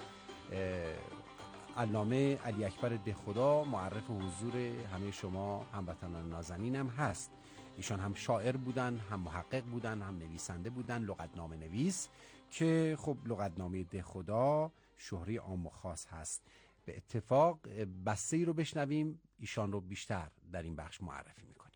علامه علی اکبر دهخدا معرف حضور همه شما هموطنان نازنینم هست. ایشان هم شاعر بودن، هم محقق بودن، هم نویسنده بودن، لغتنامه نویس که خب لغتنامه دهخدا شهره عام و خاص هست. به اتفاق بسته‌ای رو بشنویم ایشان رو بیشتر در این بخش معرفی میکنیم.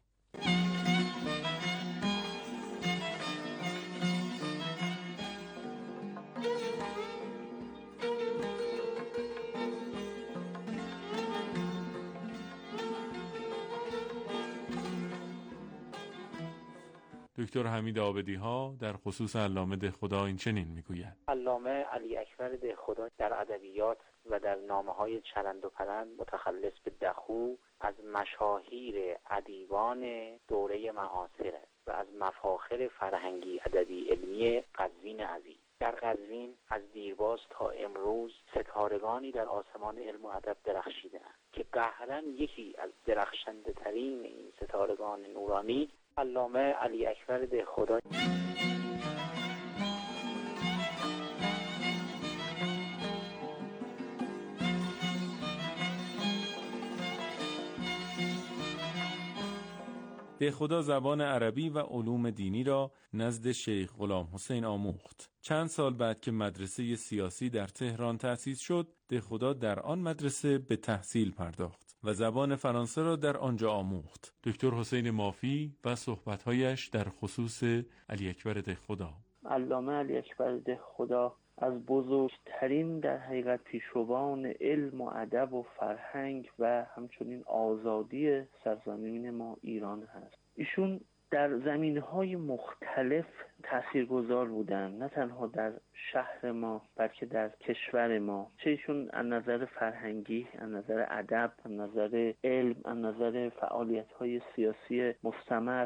دکتر حمید عابدی ها در خصوص علامه دهخدا این چنین میگوید: علامه علی اکبر دهخدا در ادبیات و در نامه‌های چرند و پرند متخلص به دخو از مشاهیر ادیبان دوره معاصر و از مفاخر فرهنگی ادبی علمی قزوین عزیز. در قزوین از دیرباز تا امروز ستارگانی در آسمان علم و ادب درخشیده‌اند که قهراً یکی از درخشنده ترین این ستارگان نورانی علامه علی اکبر دهخدا. دهخدا زبان عربی و علوم دینی را نزد شیخ غلام حسین آموخت. چند سال بعد که مدرسه سیاسی در تهران تأسیس شد، دهخدا در آن مدرسه به تحصیل پرداخت و زبان فرانسه را در آنجا آموخت. دکتر حسین مافی و صحبت‌هایش در خصوص علی اکبر دهخدا. علامه علی اکبر دهخدا از بزرگترین در حقیقت پیشروان علم و ادب و فرهنگ و همچنین آزادی سرزمین ما ایران هست. ایشون در زمینهای مختلف تاثیرگذار بودن، نه تنها در شهر ما بلکه در کشور ما. چه ایشون از نظر فرهنگی، از نظر ادب، از نظر علم، از نظر فعالیت‌های سیاسی مستمر.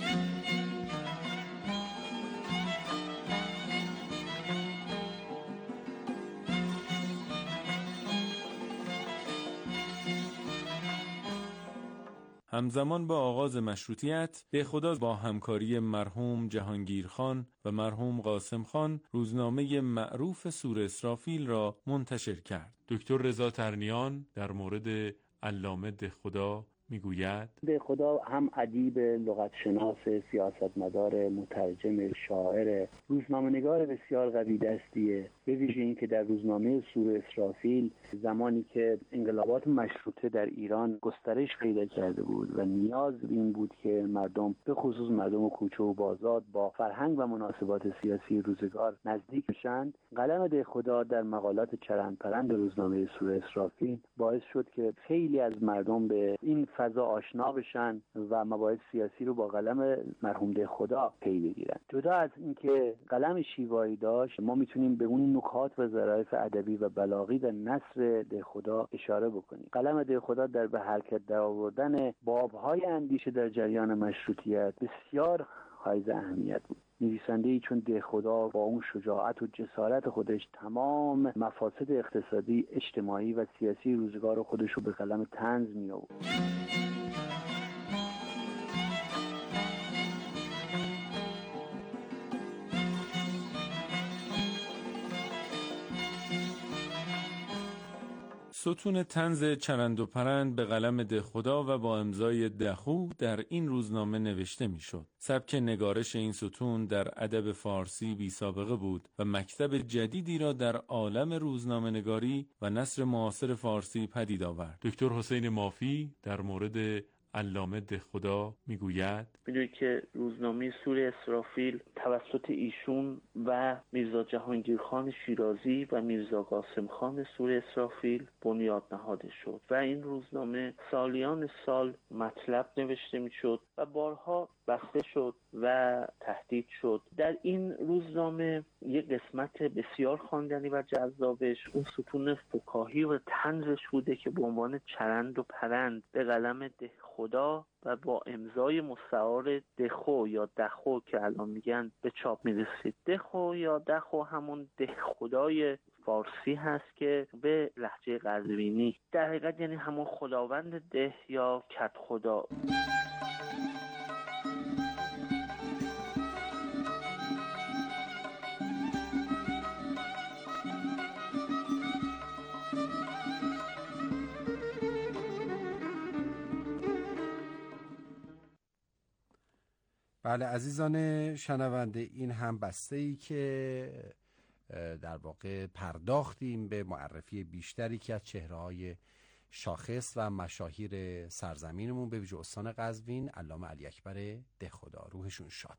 همزمان با آغاز مشروطیت، دهخدا با همکاری مرحوم جهانگیر خان و مرحوم قاسم خان روزنامه معروف سور اسرافیل را منتشر کرد. دکتر رضا ترنیان در مورد علامه دهخدا میگوید: دهخدا هم ادیب، لغتشناس، سیاستمدار، مترجم، شاعر، روزنامه‌نگار بسیار قوی دستیه. به ویژه این که در روزنامه سور اسرافیل زمانی که انقلابات مشروطه در ایران گسترش پیدا کرده بود و نیاز این بود که مردم، به خصوص مردم کوچه و بازار، با فرهنگ و مناسبات سیاسی روزگار نزدیک بشند، قلم دهخدا در مقالات چرندپرند روزنامه سور اسرافیل باعث شد که خیلی از مردم به این فضا آشنا بشن و مباحث سیاسی رو با قلم مرحوم دهخدا پی بگیرن. جدا از اینکه قلم شیوایی داشت، ما میتونیم به اون نکات و ظرافت ادبی و بلاغی در نثر دهخدا اشاره بکنیم. قلم دهخدا در به حرکت درآوردن بابهای اندیشه در جریان مشروطیت بسیار حائز اهمیت بود. نویسنده‌ای چون دهخدا با اون شجاعت و جسارت خودش تمام مفاسد اقتصادی، اجتماعی و سیاسی روزگار خودش رو به قلم طنز می آورد. ستون طنز چرند و پرند به قلم دهخدا و با امضای دخو در این روزنامه نوشته میشد. سبک نگارش این ستون در ادب فارسی بی سابقه بود و مکتب جدیدی را در عالم روزنامه نگاری و نثر معاصر فارسی پدید آورد. دکتر حسین مافی در مورد علامه دهخدا میگوید: میدونید که روزنامه سور اسرافیل توسط ایشون و میرزا جهانگیر خان شیرازی و میرزا قاسم خان سور اسرافیل بنیاد نهاده شد و این روزنامه سالیان سال مطلب نوشته میشد و بارها بسته شد و تهدید شد. در این روزنامه یک قسمت بسیار خواندنی و جذابش اون ستون فکاهی و طنزش بوده که به عنوان چرند و پرند به قلم دهخدا و با امضای مستعار دخو یا دخو که الان میگن به چاپ میرسید. دخو یا دخو همون دهخدای فارسی هست که به لهجه قزوینی در حقیقت یعنی همون خداوند ده یا کدخدا. بله عزیزان شنونده، این هم بسته‌ای که در واقع پرداختیم به معرفی بیشتری که از چهره‌های شاخص و مشاهیر سرزمینمون به ویژه استان قزوین، علامه علی اکبر دهخدا، روحشون شاد.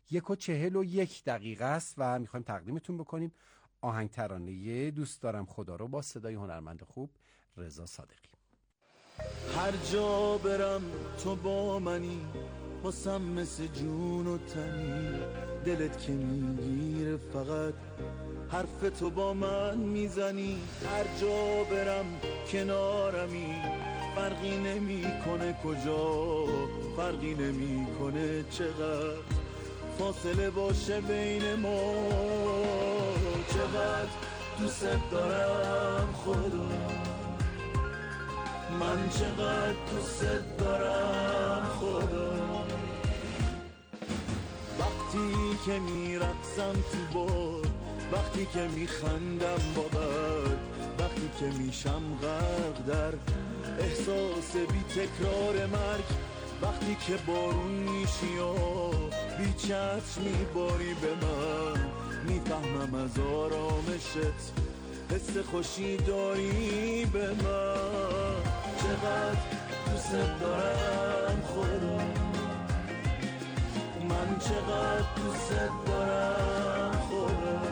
1:41 است و میخوایم تقدیمتون بکنیم آهنگ ترانه دوست دارم خدا رو با صدای هنرمند خوب رضا صادقی. هر جا برم تو با منی، واسم مثل جون و تنی، دلت که میگیره فقط حرف تو با من میزنی. هر جا برم کنارمی، فرقی نمیکنه کجا، فرقی نمیکنه چقدر فاصله باشه بین ما. چقدر دوست دارم خدا، من چقدر دوست دارم خدا. وقتی که میرقصم تو باد، وقتی که میخندم با بد، وقتی که میشم غرق در احساس بی تکرار مرگ، وقتی که بارون میشی و بی چتر میباری به من، میفهمم از آرامشت حس خوشی داری به من. چقدر دوست دارم خدا، من چقدر دوست دارم خدا.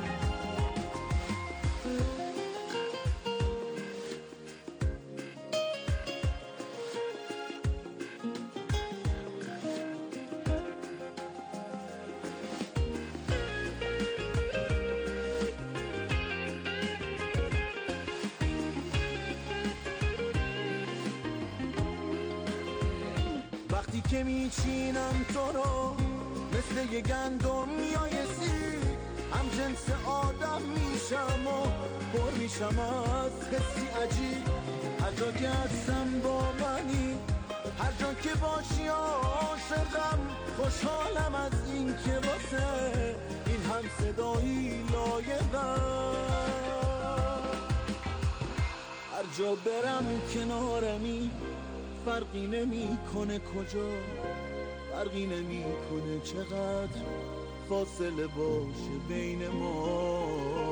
وقتی که میچینم تو رو مثل یه گندم میایسی، هم جنس آدم میشم و پر میشم از حسی عجیب. هر جا که هستم با منی، هر جا که باشی عاشقم، خوشحالم از این که واسه این هم صدایی لایقم. هر جا برم کنارمی، فرقی نمی کنه کجا، فرقی نمی کنه چقدر فاصله باشه بین ما.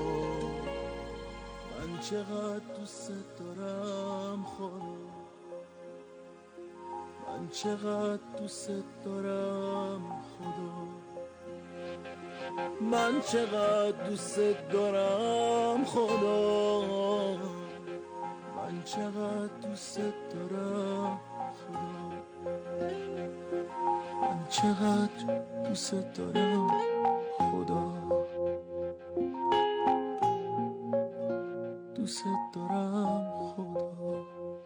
من چقدر دوست دارم خدا، من چقدر دوست دارم خدا، من چقدر دوست دارم خدا، من چقدر دوست دارم خدا، من چقدر دوست دارم خدا، دوست دارم خدا.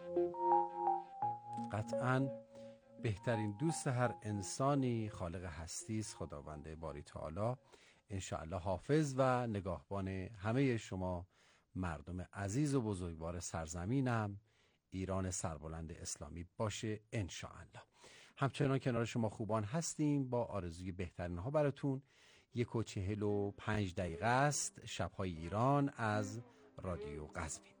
قطعاً بهترین دوست هر انسانی خالق هستی است، خداوند باری تعالی. انشاءالله حافظ و نگاهبان همه شما مردم عزیز و بزرگوار سرزمینم ایران سربلند اسلامی باشه انشاءالله. همچنان کنار شما خوبان هستیم با آرزوی بهترین ها براتون. 1:45 است شب‌های ایران از رادیو قزوین.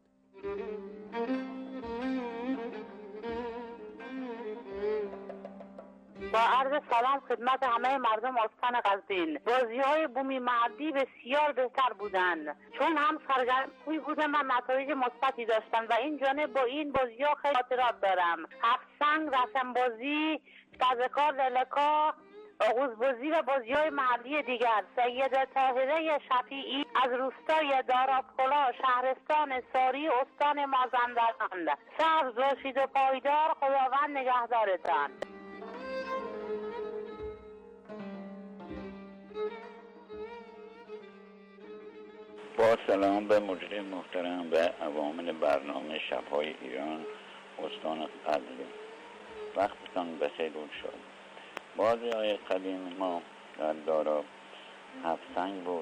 با عرض سلام خدمت همه مردم استان قزوین. بازی‌های بومی محلی بسیار بهتر بودند، چون هم سرگرمی بودن و نتایج مثبتی داشتن و این جانب با این بازی‌ها خیلی خاطرات دارم. هفت سنگ، رسم بازی، تازه‌کار، للکا، آغوز بازی و بازی‌های محلی دیگر. سیده طاهره شفیعی از روستای دارافخلا شهرستان ساری استان مازندران. سبز باشید و پایدار، خداوند نگهدارتان. با سلام به مجری محترم و عوامل برنامه شب‌های ایران استان قزوین. وقتتان بخیر شد. بازی‌های قدیم ما در دارا هفت سنگ بود،